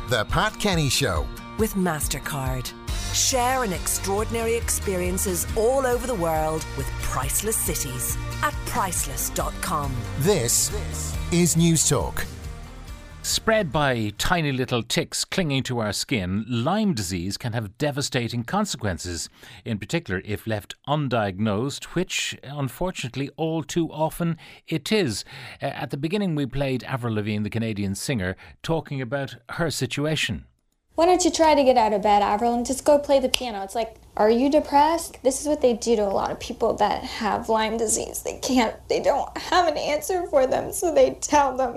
The Pat Kenny Show. With MasterCard. Share in extraordinary experiences all over the world with priceless cities at priceless.com. This is News Talk. Spread by tiny little ticks clinging to our skin, Lyme disease can have devastating consequences, in particular if left undiagnosed, which unfortunately all too often it is. At the beginning we played Avril Lavigne, the Canadian singer, talking about her situation. Why don't you try to get out of bed, Avril, and just go play the piano? It's like, are you depressed? This is what they do to a lot of people that have Lyme disease. They don't have an answer for them, so they tell them,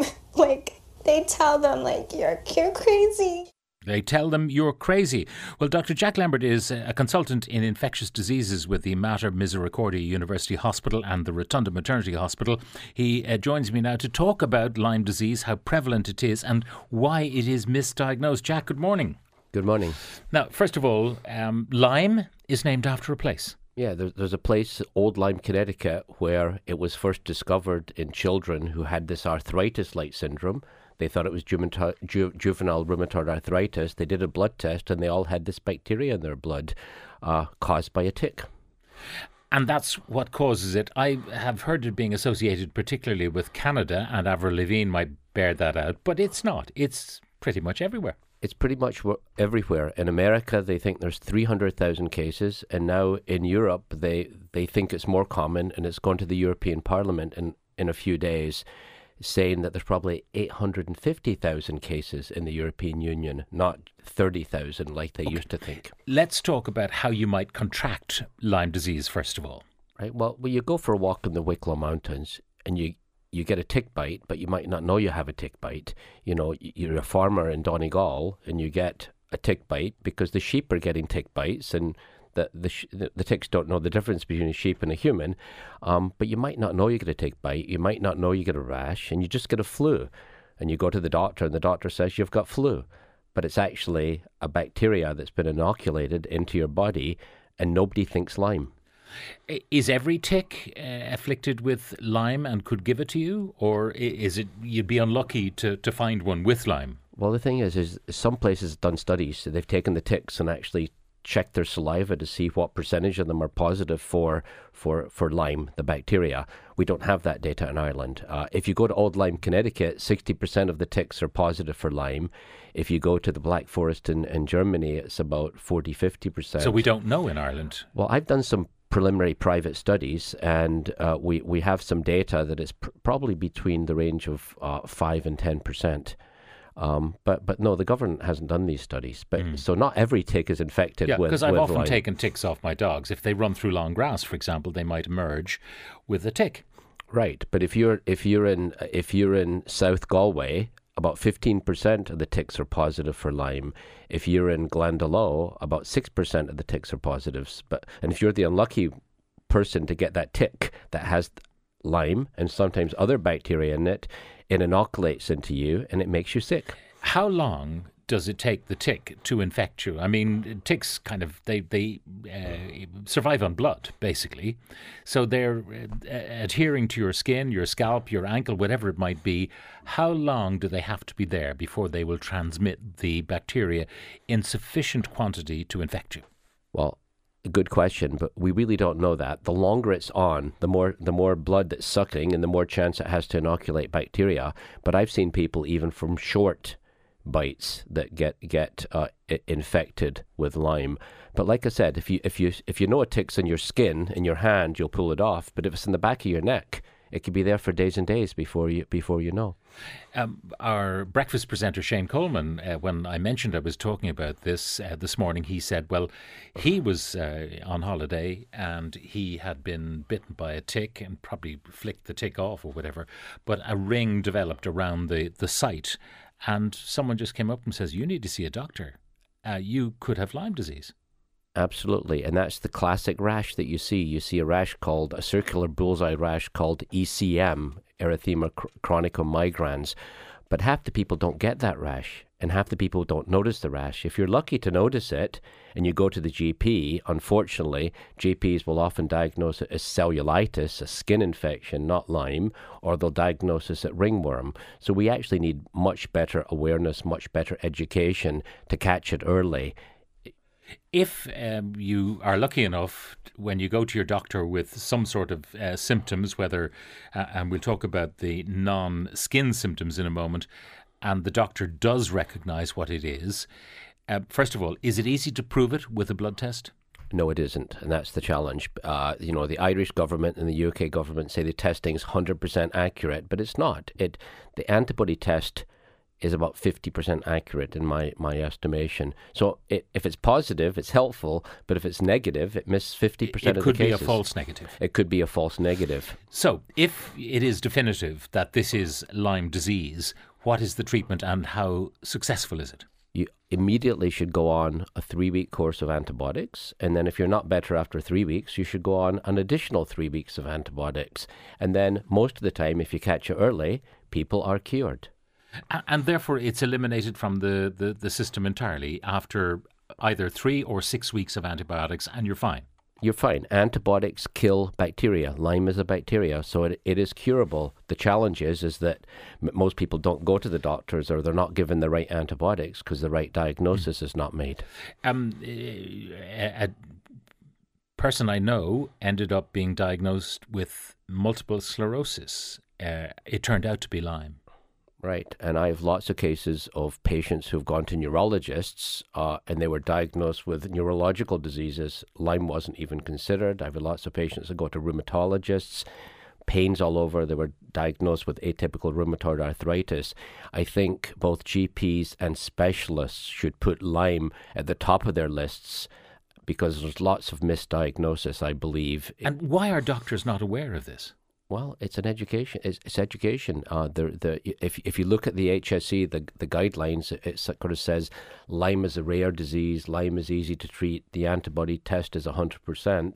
you're crazy. They tell them you're crazy. Well, Dr. Jack Lambert is a consultant in infectious diseases with the Mater Misericordia University Hospital and the Rotunda Maternity Hospital. He joins me now to talk about Lyme disease, how prevalent it is and why it is misdiagnosed. Jack, good morning. Good morning. Now, first of all, Lyme is named after a place. Yeah, there's a place, Old Lyme, Connecticut, where it was first discovered in children who had this arthritis-like syndrome. They thought it was juvenile rheumatoid arthritis. They did a blood test and they all had this bacteria in their blood caused by a tick. And that's what causes it. I have heard it being associated particularly with Canada, and Avril Lavigne might bear that out, but it's not. It's pretty much everywhere. It's pretty much everywhere. In America, they think there's 300,000 cases, and now in Europe, they think it's more common, and it's gone to the European Parliament in a few days, saying that there's probably 850,000 cases in the European Union, not 30,000 like they used to think. Let's talk about how you might contract Lyme disease, first of all. Right. Well, you go for a walk in the Wicklow Mountains and you get a tick bite, but you might not know you have a tick bite. You know, you're a farmer in Donegal and you get a tick bite because the sheep are getting tick bites, and the ticks don't know the difference between a sheep and a human, but you might not know you get a tick bite, you might not know you get a rash, and you just get a flu. And you go to the doctor, and the doctor says you've got flu. But it's actually a bacteria that's been inoculated into your body, and nobody thinks Lyme. Is every tick afflicted with Lyme and could give it to you? Or is it you'd be unlucky to find one with Lyme? Well, the thing is some places have done studies. So they've taken the ticks and actually check their saliva to see what percentage of them are positive for Lyme, the bacteria. We don't have that data in Ireland. If you go to Old Lyme, Connecticut, 60% of the ticks are positive for Lyme. If you go to the Black Forest in Germany, it's about 40-50%. So we don't know in Ireland? Well, I've done some preliminary private studies, and we have some data that is probably between the range of 5 and 10%. But no, the government hasn't done these studies. But so not every tick is infected with Lyme. Because I've often taken ticks off my dogs. If they run through long grass, for example, they might emerge with a tick. Right, but if you're in South Galway, about 15% of the ticks are positive for Lyme. If you're in Glendalough, about 6% of the ticks are positives. And if you're the unlucky person to get that tick that has Lyme and sometimes other bacteria in it, it inoculates into you and it makes you sick. How long does it take the tick to infect you? I mean, ticks kind of, they survive on blood, basically. So they're adhering to your skin, your scalp, your ankle, whatever it might be. How long do they have to be there before they will transmit the bacteria in sufficient quantity to infect you? Well, a good question, but we really don't know that. The longer it's on, the more blood that's sucking and the more chance it has to inoculate bacteria. But I've seen people even from short bites that get infected with Lyme. But like I said, if you know a tick's in your skin, in your hand, you'll pull it off. But if it's in the back of your neck, it could be there for days and days before you know. Our breakfast presenter, Shane Coleman, when I mentioned I was talking about this morning, he said, well, he was on holiday and he had been bitten by a tick and probably flicked the tick off or whatever, but a ring developed around the site, and someone just came up and says, you need to see a doctor. You could have Lyme disease. Absolutely, and that's the classic rash that you see. You see a rash called, a circular bullseye rash called ECM, erythema chronicum migrans, but half the people don't get that rash. and half the people don't notice the rash. If you're lucky to notice it and you go to the GP, unfortunately, GPs will often diagnose it as cellulitis, a skin infection, not Lyme, or they'll diagnose it as ringworm. So we actually need much better awareness, much better education to catch it early. If you are lucky enough, when you go to your doctor with some sort of symptoms, whether, and we'll talk about the non-skin symptoms in a moment, and the doctor does recognise what it is, first of all, is it easy to prove it with a blood test? No, it isn't, and that's the challenge. The Irish government and the UK government say the testing is 100% accurate, but it's not. The antibody test is about 50% accurate in my estimation. So if it's positive, it's helpful, but if it's negative, it misses 50% of the cases. It could be a false negative. It could be a false negative. So if it is definitive that this is Lyme disease, what is the treatment and how successful is it? You immediately should go on a 3-week course of antibiotics. And then if you're not better after 3 weeks, you should go on an additional 3 weeks of antibiotics. And then most of the time, if you catch it early, people are cured. And therefore, it's eliminated from the system entirely after either 3 or 6 weeks of antibiotics, and you're fine. You're fine. Antibiotics kill bacteria. Lyme is a bacteria, so it is curable. The challenge is that most people don't go to the doctors, or they're not given the right antibiotics because the right diagnosis is not made. A person I know ended up being diagnosed with multiple sclerosis. It turned out to be Lyme. Right, and I have lots of cases of patients who've gone to neurologists and they were diagnosed with neurological diseases. Lyme wasn't even considered. I've had lots of patients that go to rheumatologists, pains all over. They were diagnosed with atypical rheumatoid arthritis. I think both GPs and specialists should put Lyme at the top of their lists because there's lots of misdiagnosis, I believe. And why are doctors not aware of this? Well, it's an education. It's education. If you look at the HSE, the guidelines, it sort of says Lyme is a rare disease. Lyme is easy to treat. The antibody test is 100%.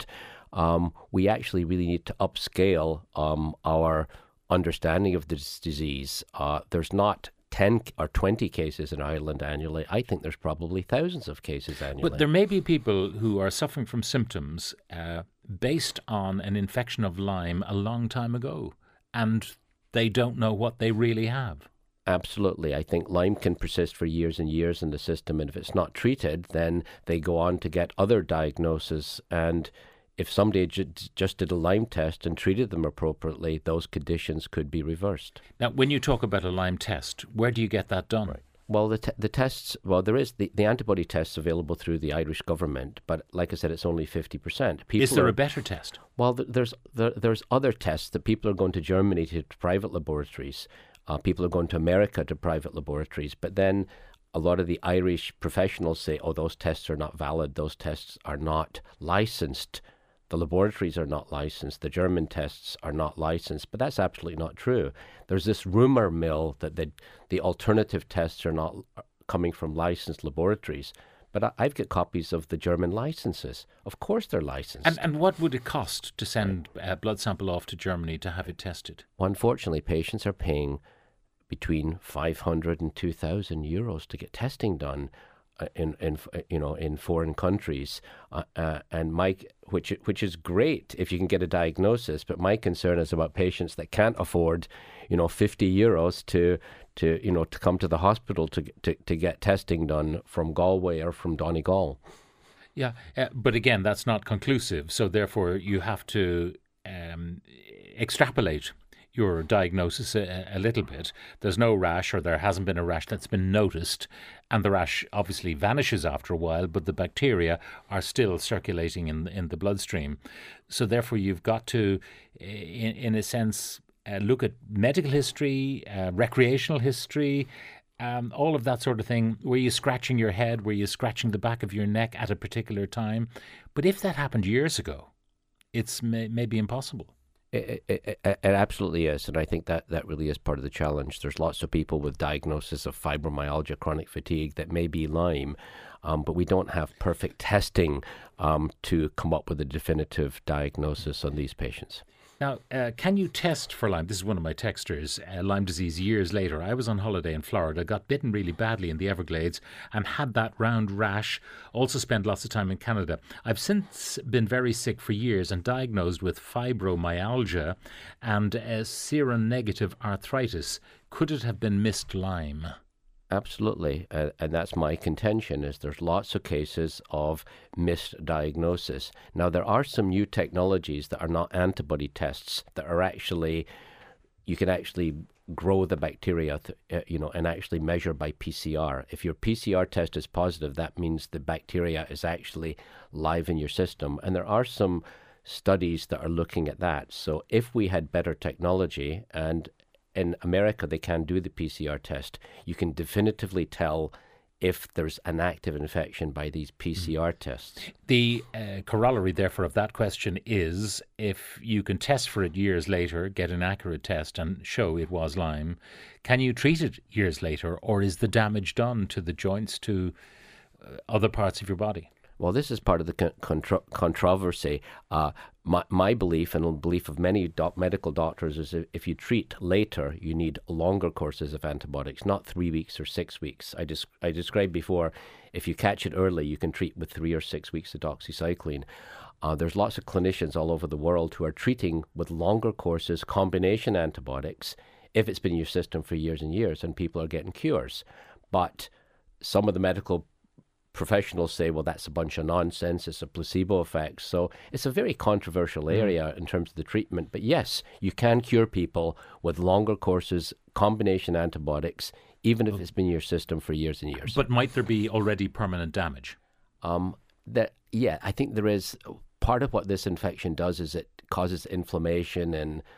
We actually really need to upscale our understanding of this disease. There's not 10 or 20 cases in Ireland annually. I think there's probably thousands of cases annually. But there may be people who are suffering from symptoms based on an infection of Lyme a long time ago, and they don't know what they really have. Absolutely. I think Lyme can persist for years and years in the system, and if it's not treated, then they go on to get other diagnoses. And if somebody just did a Lyme test and treated them appropriately, those conditions could be reversed. Now, when you talk about a Lyme test, where do you get that done? Right. Well, the tests, there is the antibody tests available through the Irish government, but like I said, it's only 50%. Is there a better test? Well, there's other tests that people are going to Germany to private laboratories. People are going to America to private laboratories, but then a lot of the Irish professionals say, oh, those tests are not valid. Those tests are not licensed. The laboratories are not licensed. The German tests are not licensed. But that's absolutely not true. There's this rumor mill that the alternative tests are not coming from licensed laboratories. But I've got copies of the German licenses. Of course they're licensed. And what would it cost to send a blood sample off to Germany to have it tested? Well, unfortunately, patients are paying between 500 and 2,000 euros to get testing done in foreign countries, and which is great if you can get a diagnosis. But my concern is about patients that can't afford, 50 euros to come to the hospital to get testing done from Galway or from Donegal. Yeah, but again, that's not conclusive. So therefore, you have to extrapolate your diagnosis a little bit. There's no rash, or there hasn't been a rash that's been noticed, and the rash obviously vanishes after a while, but the bacteria are still circulating in the bloodstream. So therefore you've got to, in a sense, look at medical history, recreational history, all of that sort of thing. Were you scratching your head? Were you scratching the back of your neck at a particular time? But if that happened years ago, it's maybe impossible. It absolutely is, and I think that really is part of the challenge. There's lots of people with diagnosis of fibromyalgia, chronic fatigue, that may be Lyme, but we don't have perfect testing to come up with a definitive diagnosis on these patients. Now, can you test for Lyme? This is one of my texters. Lyme disease years later. I was on holiday in Florida, got bitten really badly in the Everglades and had that round rash. Also spent lots of time in Canada. I've since been very sick for years and diagnosed with fibromyalgia and seronegative arthritis. Could it have been missed Lyme? Absolutely, and that's my contention, is there's lots of cases of misdiagnosis. Now, there are some new technologies that are not antibody tests that are actually, you can actually grow the bacteria, and actually measure by PCR. If your PCR test is positive, that means the bacteria is actually live in your system. And there are some studies that are looking at that. So if we had better technology, and in America, they can do the PCR test. You can definitively tell if there's an active infection by these PCR tests. The corollary, therefore, of that question is, if you can test for it years later, get an accurate test and show it was Lyme, can you treat it years later, or is the damage done to the joints, to other parts of your body? Well, this is part of the controversy. My belief, and the belief of many medical doctors, is if you treat later, you need longer courses of antibiotics, not 3 weeks or 6 weeks. I described before, if you catch it early, you can treat with 3 or 6 weeks of doxycycline. There's lots of clinicians all over the world who are treating with longer courses, combination antibiotics, if it's been in your system for years and years, and people are getting cures. But some of the medical professionals say, well, that's a bunch of nonsense, it's a placebo effect. So it's a very controversial area in terms of the treatment. But yes, you can cure people with longer courses, combination antibiotics, even if it's been in your system for years and years. But might there be already permanent damage? I think there is. Part of what this infection does is it causes inflammation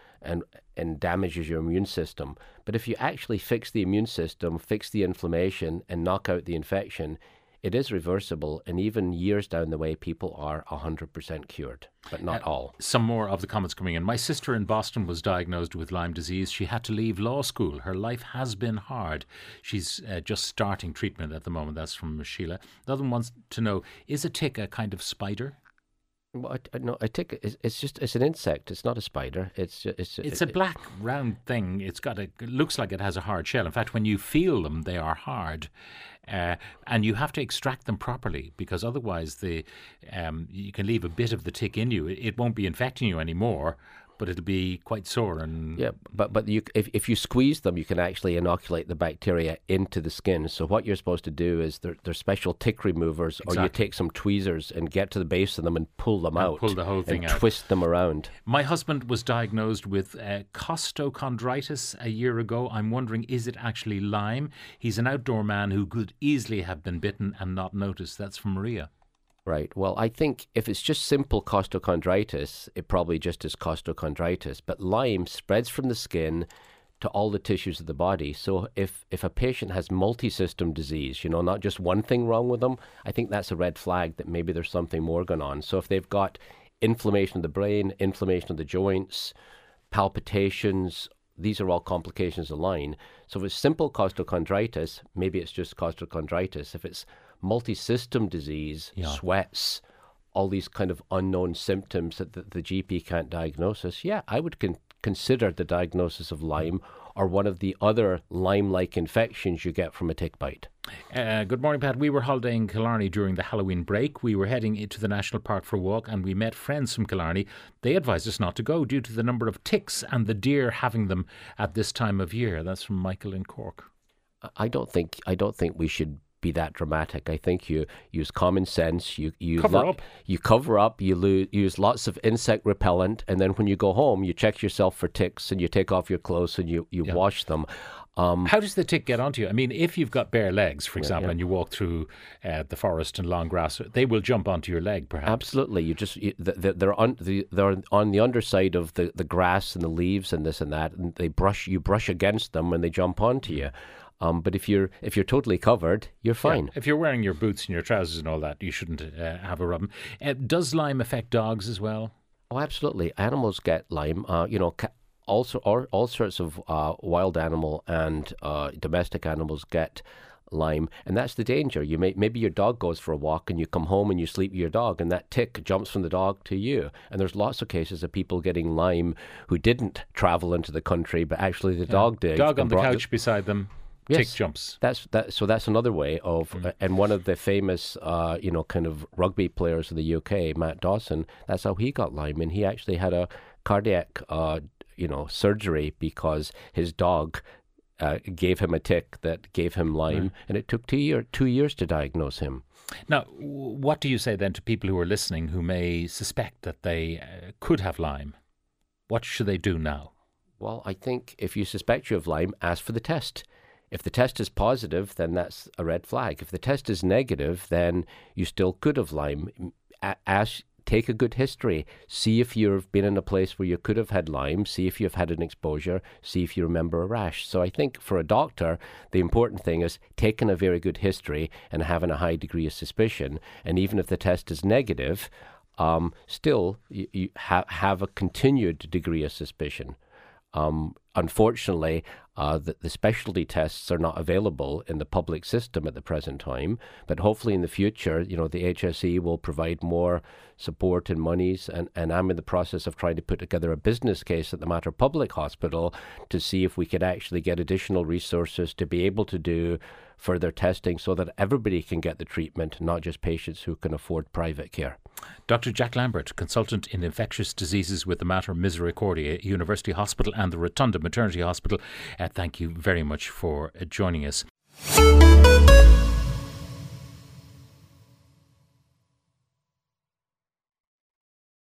and damages your immune system. But if you actually fix the immune system, fix the inflammation, and knock out the infection, it is reversible, and even years down the way, people are 100% cured, but not all. Some more of the comments coming in. My sister in Boston was diagnosed with Lyme disease. She had to leave law school. Her life has been hard. She's just starting treatment at the moment. That's from Sheila. The other one wants to know, is a tick a kind of spider? Well, a tick, it's an insect. It's not a spider. It's a black round thing. It looks like it has a hard shell. In fact, when you feel them, they are hard. And you have to extract them properly, because otherwise you can leave a bit of the tick in you. It won't be infecting you anymore, but it'll be quite sore. And yeah, but if you squeeze them, you can actually inoculate the bacteria into the skin. So what you're supposed to do is there's special tick removers, exactly. Or you take some tweezers and get to the base of them and pull them out. Pull the whole thing out. Twist them around. My husband was diagnosed with costochondritis a year ago. I'm wondering, is it actually Lyme? He's an outdoor man who could easily have been bitten and not noticed. That's from Maria. Right. Well, I think if it's just simple costochondritis, it probably just is costochondritis. But Lyme spreads from the skin to all the tissues of the body. So if a patient has multi-system disease, not just one thing wrong with them, I think that's a red flag that maybe there's something more going on. So if they've got inflammation of the brain, inflammation of the joints, palpitations, these are all complications of Lyme. So if it's simple costochondritis, maybe it's just costochondritis. If it's multi-system disease, sweats, all these kind of unknown symptoms that the GP can't diagnose us, I would consider the diagnosis of Lyme or one of the other Lyme-like infections you get from a tick bite. Good morning, Pat. We were holidaying in Killarney during the Halloween break. We were heading into the national park for a walk, and we met friends from Killarney. They advised us not to go due to the number of ticks and the deer having them at this time of year. That's from Michael in Cork. I don't think we should be that dramatic. I think you use common sense. You cover up. You use lots of insect repellent, and then when you go home, you check yourself for ticks, and you take off your clothes and you wash them. How does the tick get onto you? I mean, if you've got bare legs, for example, and you walk through the forest and long grass, they will jump onto your leg, perhaps. Absolutely. They're on the underside of the grass and the leaves and this and that, and you brush against them when they jump onto you. But if you're totally covered, you're fine. Yeah, if you're wearing your boots and your trousers and all that, you shouldn't have a problem. Does Lyme affect dogs as well? Oh, absolutely. Animals get Lyme. Also, all sorts of wild animal and domestic animals get Lyme, and that's the danger. Maybe your dog goes for a walk and you come home and you sleep with your dog, and that tick jumps from the dog to you. And there's lots of cases of people getting Lyme who didn't travel into the country, but actually the dog did. Dog on the couch beside them. Tick jumps. So that's another way of, and one of the famous, kind of rugby players in the UK, Matt Dawson, that's how he got Lyme, and he actually had a cardiac, surgery because his dog gave him a tick that gave him Lyme, and it took 2 years to diagnose him. Now, what do you say then to people who are listening who may suspect that they could have Lyme? What should they do now? Well, I think if you suspect you have Lyme, ask for the test. If the test is positive, then that's a red flag. If the test is negative, then you still could have Lyme. Take a good history. See if you've been in a place where you could have had Lyme. See if you've had an exposure. See if you remember a rash. So I think for a doctor, the important thing is taking a very good history and having a high degree of suspicion. And even if the test is negative, still you have a continued degree of suspicion. Unfortunately, the specialty tests are not available in the public system at the present time, but hopefully in the future, the HSE will provide more support and monies, and I'm in the process of trying to put together a business case at the Mater Public Hospital to see if we could actually get additional resources to be able to do further testing so that everybody can get the treatment, not just patients who can afford private care. Dr. Jack Lambert, consultant in infectious diseases with the Mater Misericordiae University Hospital and the Rotunda Maternity Hospital. Thank you very much for joining us.